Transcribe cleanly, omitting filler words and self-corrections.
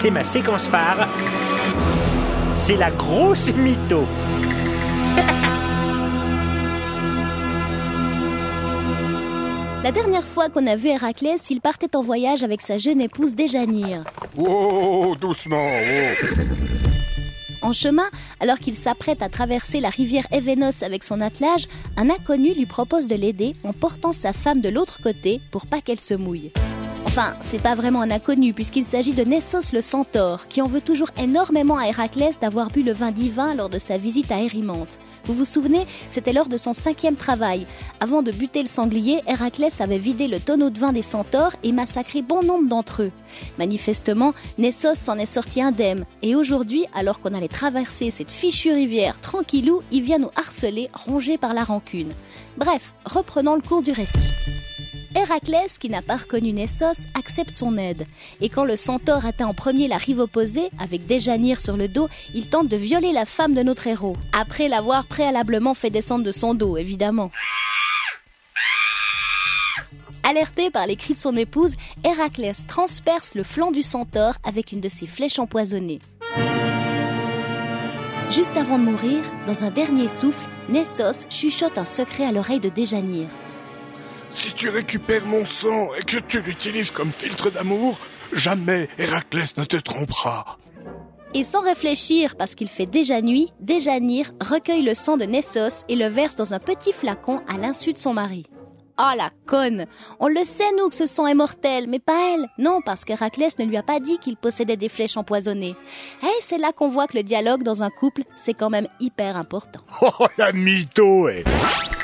c'est ma séquence phare. C'est la grosse mytho. La dernière fois qu'on a vu Héraclès, il partait en voyage avec sa jeune épouse Déjanire. Oh, doucement, oh. En chemin, alors qu'il s'apprête à traverser la rivière Événos avec son attelage, un inconnu lui propose de l'aider en portant sa femme de l'autre côté pour pas qu'elle se mouille. Enfin, c'est pas vraiment un inconnu puisqu'il s'agit de Nessos le centaure, qui en veut toujours énormément à Héraclès d'avoir bu le vin divin lors de sa visite à Érymanthe. Vous vous souvenez, c'était lors de son 5e travail. Avant de buter le sanglier, Héraclès avait vidé le tonneau de vin des centaures et massacré bon nombre d'entre eux. Manifestement, Nessos s'en est sorti indemne. Et aujourd'hui, alors qu'on allait traverser cette fichue rivière tranquillou, il vient nous harceler, rongé par la rancune. Bref, reprenons le cours du récit. Héraclès, qui n'a pas reconnu Nessos, accepte son aide. Et quand le centaure atteint en premier la rive opposée, avec Déjanire sur le dos, il tente de violer la femme de notre héros. Après l'avoir préalablement fait descendre de son dos, évidemment. Alerté par les cris de son épouse, Héraclès transperce le flanc du centaure avec une de ses flèches empoisonnées. Juste avant de mourir, dans un dernier souffle, Nessos chuchote un secret à l'oreille de Déjanire. Si tu récupères mon sang et que tu l'utilises comme filtre d'amour, jamais Héraclès ne te trompera. Et sans réfléchir, parce qu'il fait déjà nuit, Déjanire recueille le sang de Nessos et le verse dans un petit flacon à l'insu de son mari. Oh la conne! On le sait nous que ce sang est mortel, mais pas elle. Non, parce qu'Héraclès ne lui a pas dit qu'il possédait des flèches empoisonnées. Et c'est là qu'on voit que le dialogue dans un couple, c'est quand même hyper important. Oh, la mytho,